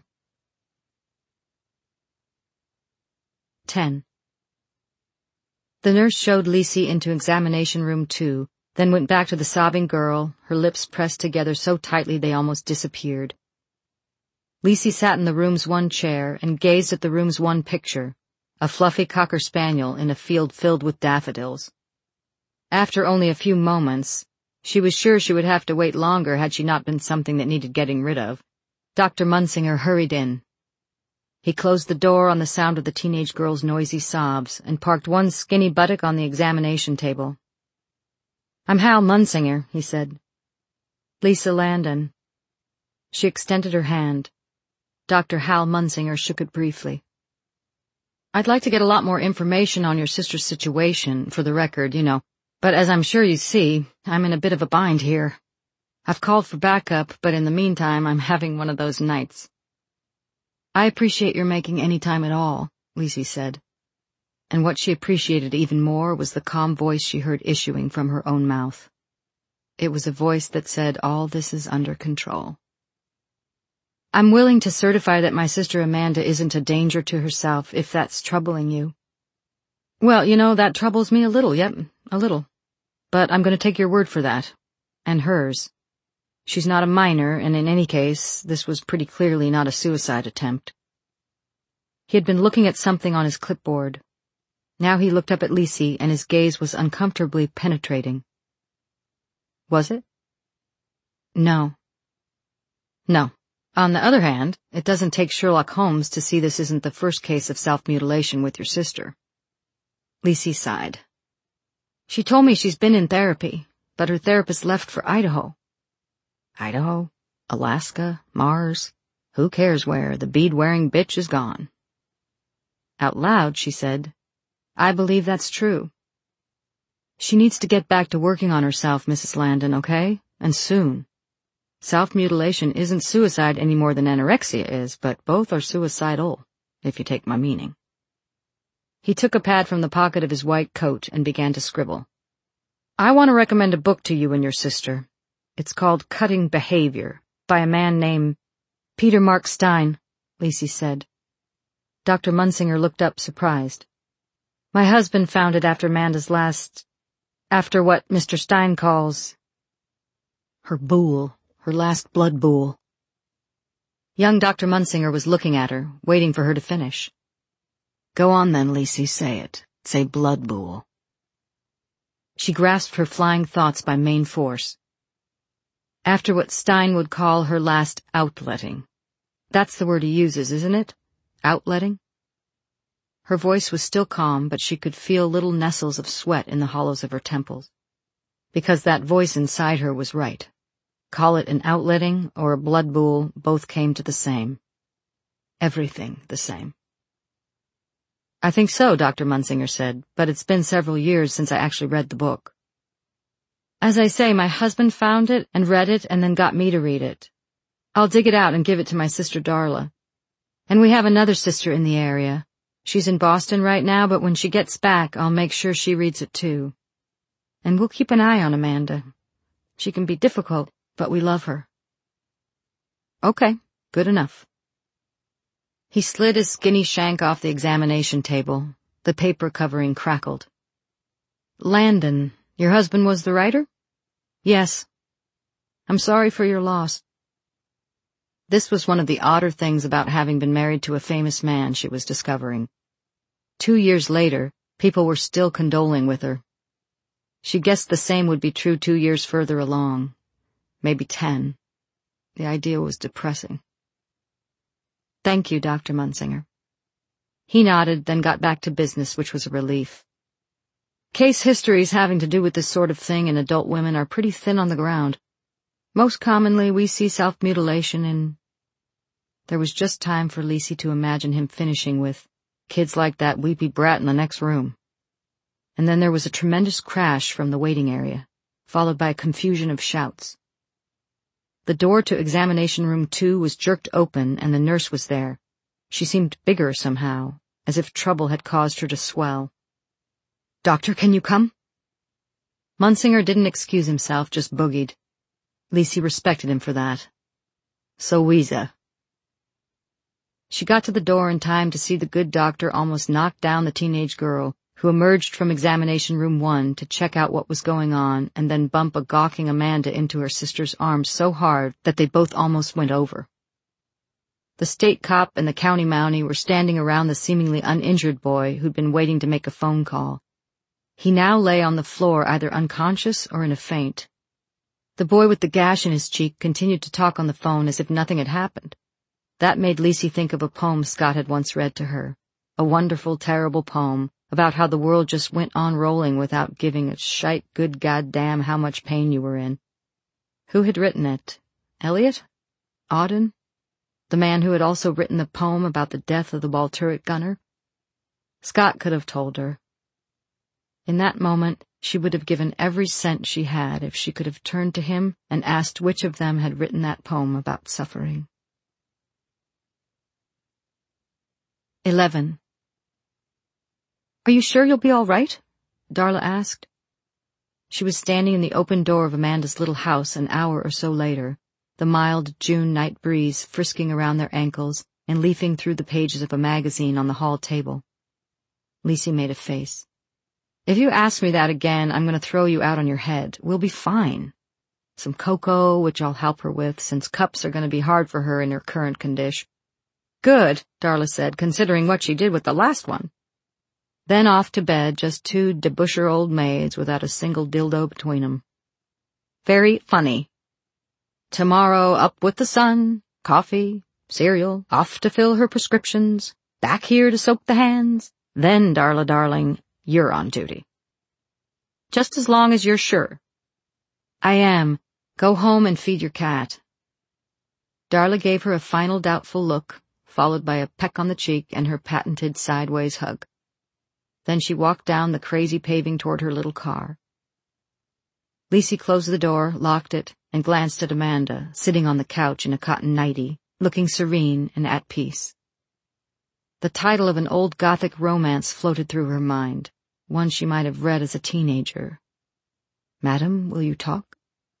ten. The nurse showed Lisi into examination room two, then went back to the sobbing girl, her lips pressed together so tightly they almost disappeared. Lisi sat in the room's one chair and gazed at the room's one picture, a fluffy cocker spaniel in a field filled with daffodils. After only a few moments, she was sure she would have to wait longer had she not been something that needed getting rid of, Doctor Munsinger hurried in. He closed the door on the sound of the teenage girl's noisy sobs and parked one skinny buttock on the examination table. "I'm Hal Munsinger," he said. "Lisa Landon." She extended her hand. Doctor Hal Munsinger shook it briefly. "I'd like to get a lot more information on your sister's situation, for the record, you know, but as I'm sure you see, I'm in a bit of a bind here. I've called for backup, but in the meantime I'm having one of those nights." "I appreciate your making any time at all," Lisi said. And what she appreciated even more was the calm voice she heard issuing from her own mouth. It was a voice that said, "All this is under control." "I'm willing to certify that my sister Amanda isn't a danger to herself, if that's troubling you." "Well, you know, that troubles me a little, yep, a little. But I'm going to take your word for that. And hers. She's not a minor, and in any case, this was pretty clearly not a suicide attempt." He had been looking at something on his clipboard. Now he looked up at Lisi, and his gaze was uncomfortably penetrating. "Was it?" "No. No, On the other hand, it doesn't take Sherlock Holmes to see this isn't the first case of self-mutilation with your sister. Lisi sighed. She told me she's been in therapy, but her therapist left for Idaho. Idaho? Alaska? Mars? Who cares where? The bead-wearing bitch is gone. Out loud, she said, I believe that's true. She needs to get back to working on herself, Missus Landon, okay? And soon. Self-mutilation isn't suicide any more than anorexia is, but both are suicidal, if you take my meaning. He took a pad from the pocket of his white coat and began to scribble. I want to recommend a book to you and your sister. It's called Cutting Behavior, by a man named Peter Mark Stein, Lisi said. Doctor Munsinger looked up, surprised. My husband found it after Amanda's last... after what Mister Stein calls... her bool. Her last blood bool. Young Doctor Munsinger was looking at her, waiting for her to finish. Go on then, Lisi, say it. Say blood bool. She grasped her flying thoughts by main force. After what Stein would call her last outletting. That's the word he uses, isn't it? Outletting? Her voice was still calm, but she could feel little nestles of sweat in the hollows of her temples. Because that voice inside her was right. Call it an outletting or a blood bool, both came to the same. Everything the same. I think so, Doctor Munsinger said, but it's been several years since I actually read the book. As I say, my husband found it and read it and then got me to read it. I'll dig it out and give it to my sister Darla. And we have another sister in the area. She's in Boston right now, but when she gets back, I'll make sure she reads it too. And we'll keep an eye on Amanda. She can be difficult, but we love her. Okay, good enough. He slid his skinny shank off the examination table. The paper covering crackled. Landon, your husband was the writer? Yes. I'm sorry for your loss. This was one of the odder things about having been married to a famous man, she was discovering. Two years later, people were still condoling with her. She guessed the same would be true two years further along. Maybe ten. The idea was depressing. Thank you, Doctor Munsinger. He nodded, then got back to business, which was a relief. Case histories having to do with this sort of thing in adult women are pretty thin on the ground. Most commonly, we see self-mutilation in... There was just time for Lisi to imagine him finishing with, kids like that weepy brat in the next room. And then there was a tremendous crash from the waiting area, followed by a confusion of shouts. The door to examination room two was jerked open and the nurse was there. She seemed bigger somehow, as if trouble had caused her to swell. Doctor, can you come? Munsinger didn't excuse himself, just boogied. Lisi respected him for that. So Ouisa. She got to the door in time to see the good doctor almost knock down the teenage girl, who emerged from examination room one to check out what was going on and then bump a gawking Amanda into her sister's arms so hard that they both almost went over. The state cop and the county mountie were standing around the seemingly uninjured boy who'd been waiting to make a phone call. He now lay on the floor either unconscious or in a faint. The boy with the gash in his cheek continued to talk on the phone as if nothing had happened. That made Lisi think of a poem Scott had once read to her, a wonderful, terrible poem about how the world just went on rolling without giving a shite good goddamn how much pain you were in. Who had written it? Eliot? Auden? The man who had also written the poem about the death of the ball turret gunner? Scott could have told her. In that moment, she would have given every cent she had if she could have turned to him and asked which of them had written that poem about suffering. Eleven. Are you sure you'll be all right? Darla asked. She was standing in the open door of Amanda's little house an hour or so later, the mild June night breeze frisking around their ankles and leafing through the pages of a magazine on the hall table. Lisi made a face. If you ask me that again, I'm going to throw you out on your head. We'll be fine. Some cocoa, which I'll help her with, since cups are going to be hard for her in her current condition. Good, Darla said, considering what she did with the last one. Then off to bed, just two debusher old maids without a single dildo between 'em. Very funny. Tomorrow up with the sun, Coffee, cereal, off to fill her prescriptions, back here to soak the hands. Then, Darla darling, you're on duty. Just as long as you're sure. I am. Go home and feed your cat. Darla gave her a final doubtful look, followed by a peck on the cheek and her patented sideways hug. Then she walked down the crazy paving toward her little car. Liecy closed the door, locked it, and glanced at Amanda, sitting on the couch in a cotton nightie, looking serene and at peace. The title of an old Gothic romance floated through her mind, one she might have read as a teenager. Madam, will you talk?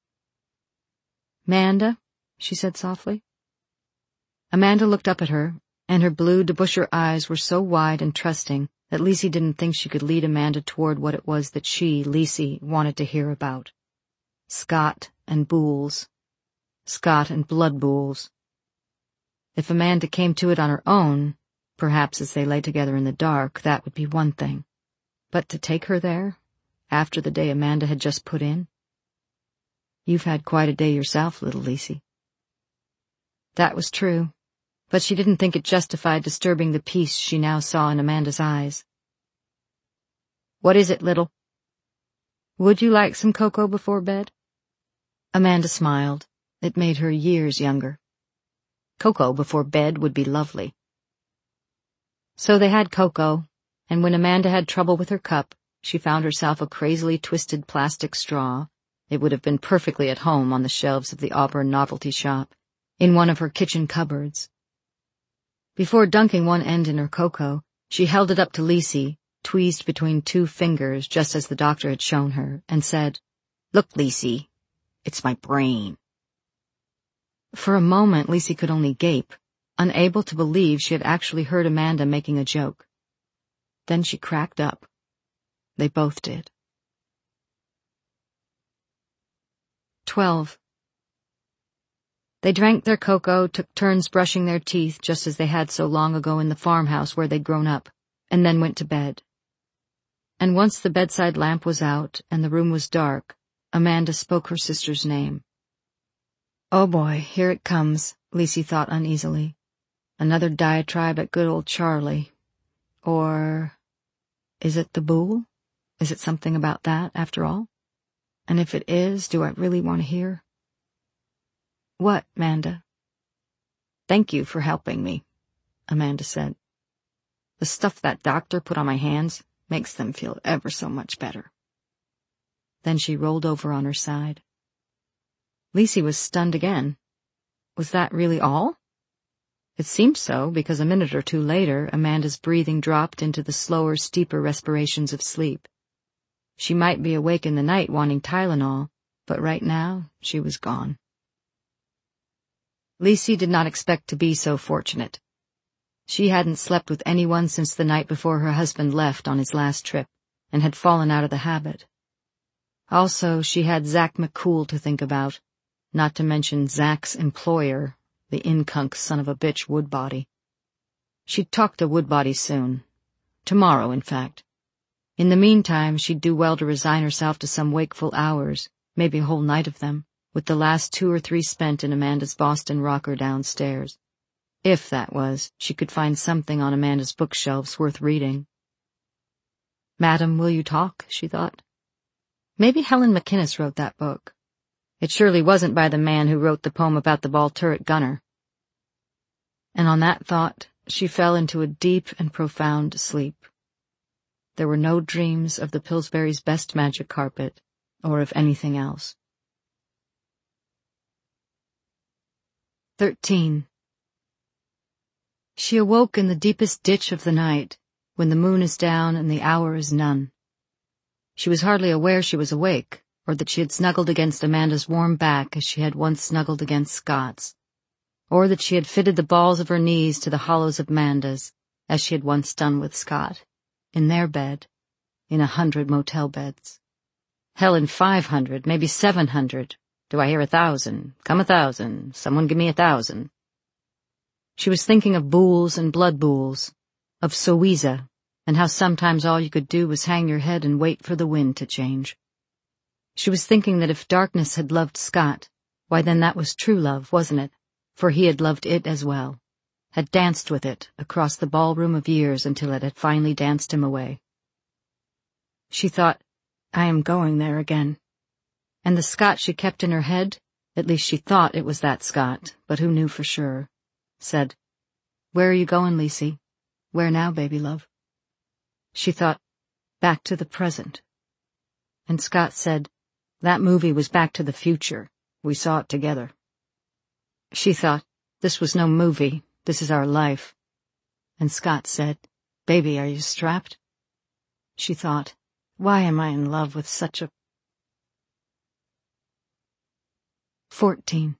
Amanda, she said softly. Amanda looked up at her, and her blue deboucher eyes were so wide and trusting that Liecy didn't think she could lead Amanda toward what it was that she, Liecy, wanted to hear about. Scott and Bools. Scott and blood Bools. If Amanda came to it on her own, perhaps as they lay together in the dark, that would be one thing. But to take her there, after the day Amanda had just put in? You've had quite a day yourself, little Liecy. That was true, but she didn't think it justified disturbing the peace she now saw in Amanda's eyes. What is it, little? Would you like some cocoa before bed? Amanda smiled. It made her years younger. Cocoa before bed would be lovely. So they had cocoa, and when Amanda had trouble with her cup, she found herself a crazily twisted plastic straw. It would have been perfectly at home on the shelves of the Auburn novelty shop, in one of her kitchen cupboards. Before dunking one end in her cocoa, she held it up to Liecy, tweezed between two fingers just as the doctor had shown her, and said, Look, Liecy, it's my brain. For a moment, Liecy could only gape, unable to believe she had actually heard Amanda making a joke. Then she cracked up. They both did. Twelve. They drank their cocoa, took turns brushing their teeth just as they had so long ago in the farmhouse where they'd grown up, and then went to bed. And once the bedside lamp was out and the room was dark, Amanda spoke her sister's name. Oh boy, here it comes, Liecy thought uneasily. Another diatribe at good old Charlie. Or is it the Bool? Is it something about that, after all? And if it is, do I really want to hear? What, Amanda? Thank you for helping me, Amanda said. The stuff that doctor put on my hands makes them feel ever so much better. Then she rolled over on her side. Liecy was stunned again. Was that really all? It seemed so, because a minute or two later, Amanda's breathing dropped into the slower, steeper respirations of sleep. She might be awake in the night wanting Tylenol, but right now, she was gone. Liecy did not expect to be so fortunate. She hadn't slept with anyone since the night before her husband left on his last trip, and had fallen out of the habit. Also, she had Zack McCool to think about, not to mention Zack's employer, the incunk son of a bitch Woodbody. She'd talk to Woodbody soon. Tomorrow, in fact. In the meantime, she'd do well to resign herself to some wakeful hours, maybe a whole night of them, with the last two or three spent in Amanda's Boston rocker downstairs. If, that was, she could find something on Amanda's bookshelves worth reading. Madam, will you talk? She thought. Maybe Helen McInnes wrote that book. It surely wasn't by the man who wrote the poem about the ball turret gunner. And on that thought, she fell into a deep and profound sleep. There were no dreams of the Pillsbury's best magic carpet, or of anything else. Thirteen. She awoke in the deepest ditch of the night, when the moon is down and the hour is none. She was hardly aware she was awake, or that she had snuggled against Amanda's warm back as she had once snuggled against Scott's, or that she had fitted the balls of her knees to the hollows of Amanda's, as she had once done with Scott, in their bed, in a hundred motel beds. Hell, in five hundred, maybe seven hundred. Do I hear a thousand? Come a thousand. Someone give me a thousand. She was thinking of Bools and blood Bools, of Sowiza, and how sometimes all you could do was hang your head and wait for the wind to change. She was thinking that if darkness had loved Scott, why then that was true love, wasn't it? for he had loved it as well, had danced with it across the ballroom of years until it had finally danced him away. She thought, I am going there again. And the Scott she kept in her head, at least she thought it was that Scott, but who knew for sure, said, Where are you going, Lisey? Where now, baby love? She thought, Back to the present. And Scott said, That movie was Back to the Future. We saw it together. She thought, This was no movie, this is our life. And Scott said, Baby, are you strapped? She thought, Why am I in love with such a... Fourteen.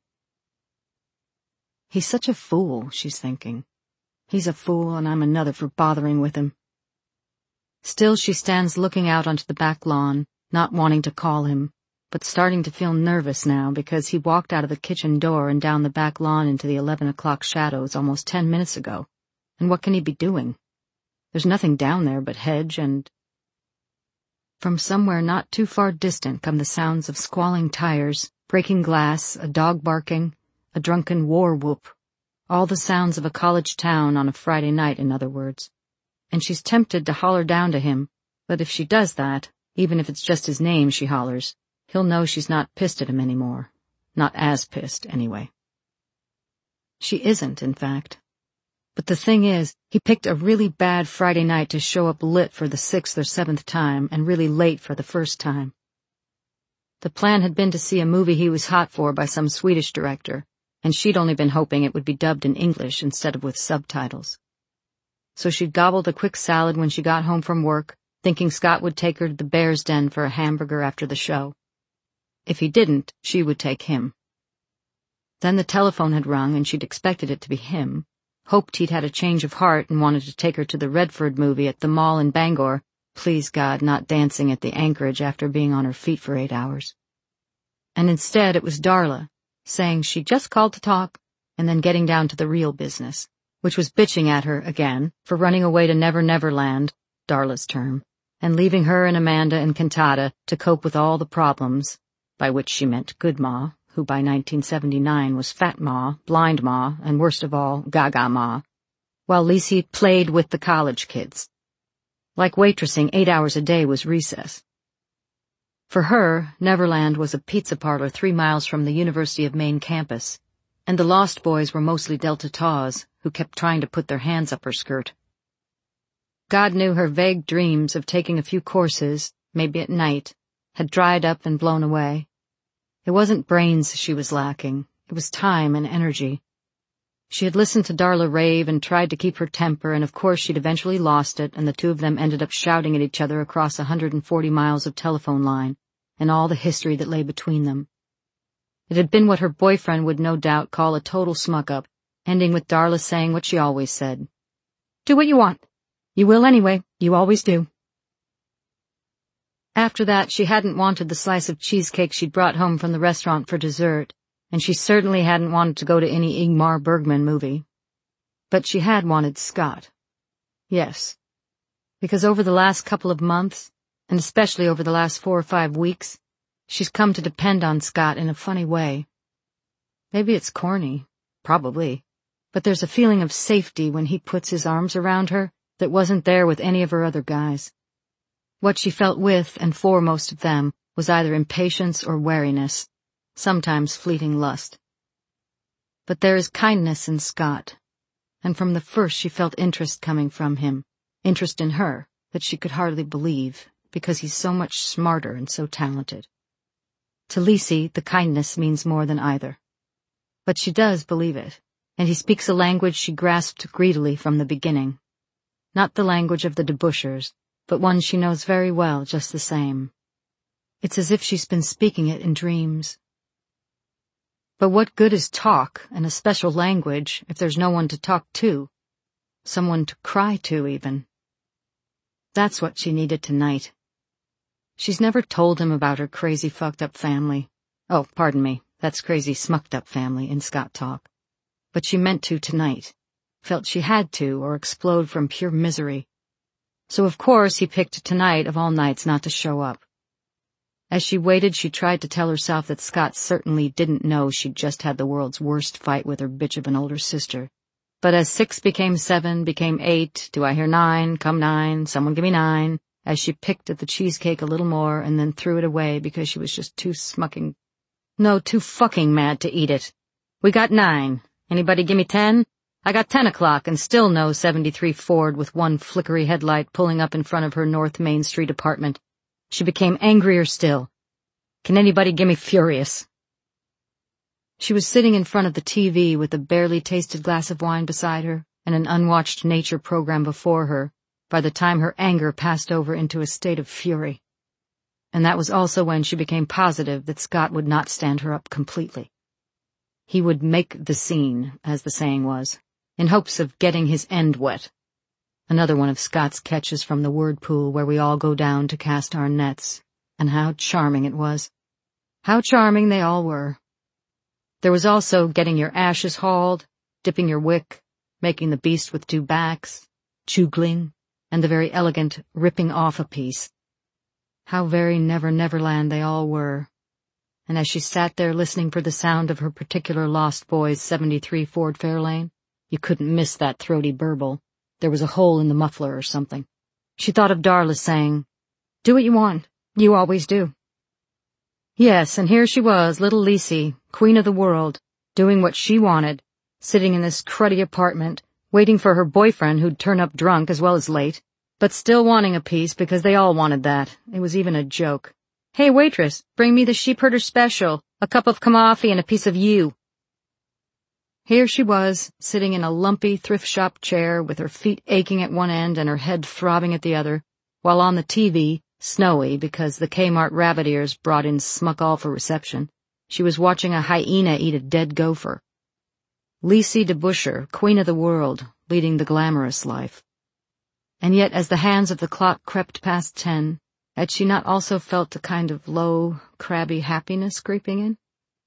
He's such a fool, she's thinking. He's a fool and I'm another for bothering with him. Still she stands looking out onto the back lawn, not wanting to call him, but starting to feel nervous now because he walked out of the kitchen door and down the back lawn into the eleven o'clock shadows almost ten minutes ago. And what can he be doing? There's nothing down there but hedge and... From somewhere not too far distant come the sounds of squalling tires, breaking glass, a dog barking, a drunken war whoop. All the sounds of a college town on a Friday night, in other words. And she's tempted to holler down to him, but if she does that, even if it's just his name she hollers, he'll know she's not pissed at him anymore. Not as pissed, anyway. She isn't, in fact. But the thing is, he picked a really bad Friday night to show up lit for the sixth or seventh time and really late for the first time. The plan had been to see a movie he was hot for by some Swedish director, and she'd only been hoping it would be dubbed in English instead of with subtitles. So she'd gobbled a quick salad when she got home from work, thinking Scott would take her to the Bear's Den for a hamburger after the show. If he didn't, she would take him. Then the telephone had rung and she'd expected it to be him, hoped he'd had a change of heart and wanted to take her to the Redford movie at the mall in Bangor, please God, not dancing at the Anchorage after being on her feet for eight hours. And instead it was Darla, saying she just called to talk, and then getting down to the real business, which was bitching at her again for running away to Never Never Land, Darla's term, and leaving her and Amanda and Cantata to cope with all the problems, by which she meant Good Ma, who by nineteen seventy-nine was Fat Ma, Blind Ma, and worst of all, Gaga Ma, while Lisey played with the college kids. Like waitressing eight hours a day was recess. For her, Neverland was a pizza parlor three miles from the University of Maine campus, and the Lost Boys were mostly Delta Taws, who kept trying to put their hands up her skirt. God knew her vague dreams of taking a few courses, maybe at night, had dried up and blown away. It wasn't brains she was lacking, it was time and energy. She had listened to Darla rave and tried to keep her temper, and of course she'd eventually lost it, and the two of them ended up shouting at each other across a hundred and forty miles of telephone line, and all the history that lay between them. It had been what her boyfriend would no doubt call a total smuck-up, ending with Darla saying what she always said. Do what you want. You will anyway, you always do. After that, she hadn't wanted the slice of cheesecake she'd brought home from the restaurant for dessert, and she certainly hadn't wanted to go to any Ingmar Bergman movie. But she had wanted Scott. Yes. Because over the last couple of months, and especially over the last four or five weeks, she's come to depend on Scott in a funny way. Maybe it's corny, probably, but there's a feeling of safety when he puts his arms around her that wasn't there with any of her other guys. What she felt with and for most of them was either impatience or wariness, sometimes fleeting lust. But there is kindness in Scott, and from the first she felt interest coming from him, interest in her that she could hardly believe, because he's so much smarter and so talented. To Lisey, the kindness means more than either. But she does believe it, and he speaks a language she grasped greedily from the beginning. Not the language of the debushers, but one she knows very well just the same. It's as if she's been speaking it in dreams. But what good is talk and a special language if there's no one to talk to? Someone to cry to, even. That's what she needed tonight. She's never told him about her crazy fucked up family. Oh, pardon me, that's crazy smucked up family in Scott talk. But she meant to tonight. Felt she had to or explode from pure misery. So of course he picked tonight of all nights not to show up. As she waited, she tried to tell herself that Scott certainly didn't know she'd just had the world's worst fight with her bitch of an older sister. But as six became seven, became eight, do I hear nine, come nine, someone give me nine, as she picked at the cheesecake a little more and then threw it away because she was just too smucking, no, too fucking mad to eat it. We got nine. Anybody give me ten? I got ten o'clock and still no seventy-three Ford with one flickery headlight pulling up in front of her North Main Street apartment. She became angrier still. Can anybody give me furious? She was sitting in front of the T V with a barely tasted glass of wine beside her and an unwatched nature program before her by the time her anger passed over into a state of fury. And that was also when she became positive that Scott would not stand her up completely. He would make the scene, as the saying was, in hopes of getting his end wet. Another one of Scott's catches from the word pool where we all go down to cast our nets, and how charming it was. How charming they all were. There was also getting your ashes hauled, dipping your wick, making the beast with two backs, chugling, and the very elegant ripping off a piece. How very Never Neverland they all were. And as she sat there listening for the sound of her particular Lost Boys seventy-three Ford Fairlane, you couldn't miss that throaty burble. There was a hole in the muffler or something. She thought of Darla saying, "Do what you want. You always do." Yes, and here she was, little Lisey, queen of the world, doing what she wanted, sitting in this cruddy apartment, waiting for her boyfriend who'd turn up drunk as well as late, but still wanting a piece because they all wanted that. It was even a joke. "Hey, waitress, bring me the sheepherder special, a cup of coffee and a piece of you." Here she was, sitting in a lumpy thrift shop chair with her feet aching at one end and her head throbbing at the other, while on the T V, snowy because the Kmart rabbit ears brought in smuck-all for reception, she was watching a hyena eat a dead gopher. Lisey DeBuscher, queen of the world, leading the glamorous life. And yet as the hands of the clock crept past ten, had she not also felt a kind of low, crabby happiness creeping in?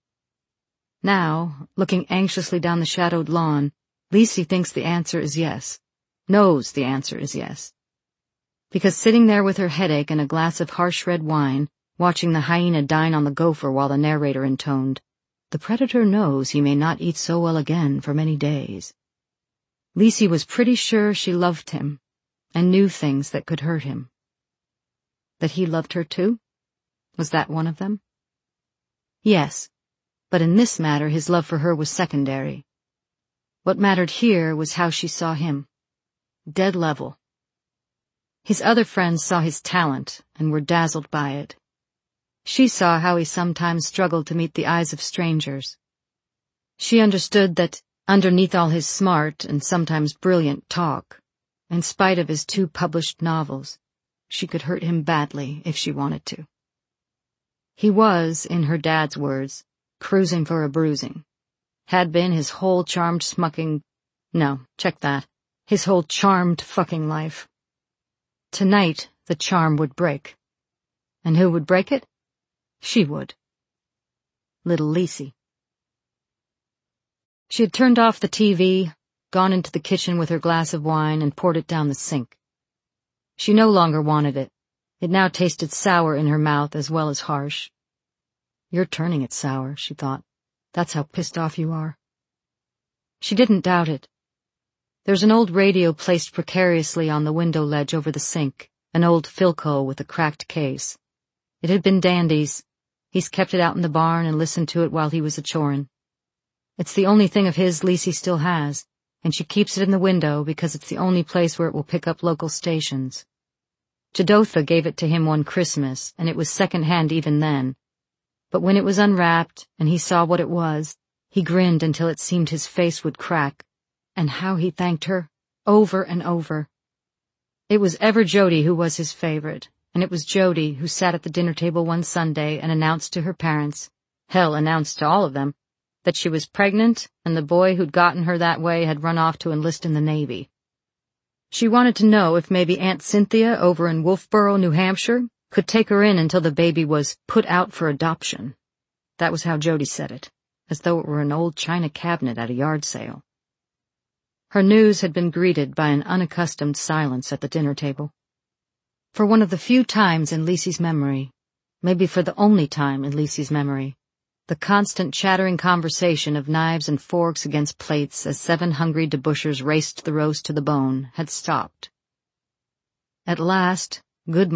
Now, looking anxiously down the shadowed lawn, Lisey thinks the answer is yes, knows the answer is yes. Because sitting there with her headache and a glass of harsh red wine, watching the hyena dine on the gopher while the narrator intoned, "The predator knows he may not eat so well again for many days." Lisey was pretty sure she loved him, and knew things that could hurt him. That he loved her too? Was that one of them? Yes, but in this matter his love for her was secondary. What mattered here was how she saw him. Dead level. His other friends saw his talent and were dazzled by it. She saw how he sometimes struggled to meet the eyes of strangers. She understood that, underneath all his smart and sometimes brilliant talk, in spite of his two published novels, she could hurt him badly if she wanted to. He was, in her dad's words, cruising for a bruising. Had been his whole charmed smucking... No, check that. His whole charmed fucking life. Tonight, the charm would break. And who would break it? She would. Little Lisey. She had turned off the T V, gone into the kitchen with her glass of wine, and poured it down the sink. She no longer wanted it. It now tasted sour in her mouth as well as harsh. "You're turning it sour," she thought. "That's how pissed off you are." She didn't doubt it. There's an old radio placed precariously on the window ledge over the sink, an old Philco with a cracked case. It had been Dandy's. He's kept it out in the barn and listened to it while he was a-chorin'. It's the only thing of his Lisey still has, and she keeps it in the window because it's the only place where it will pick up local stations. Jadotha gave it to him one Christmas, and it was second-hand even then. But when it was unwrapped, and he saw what it was, he grinned until it seemed his face would crack. And how he thanked her, over and over. It was ever Jody who was his favorite, and it was Jody who sat at the dinner table one Sunday and announced to her parents, hell, announced to all of them, that she was pregnant and the boy who'd gotten her that way had run off to enlist in the Navy. She wanted to know if maybe Aunt Cynthia over in Wolfboro, New Hampshire, could take her in until the baby was put out for adoption. That was how Jody said it, as though it were an old china cabinet at a yard sale. Her news had been greeted by an unaccustomed silence at the dinner table. For one of the few times in Lisey's memory, maybe for the only time in Lisey's memory. The constant chattering conversation of knives and forks against plates as seven hungry debushers raced the roast to the bone had stopped. At last, good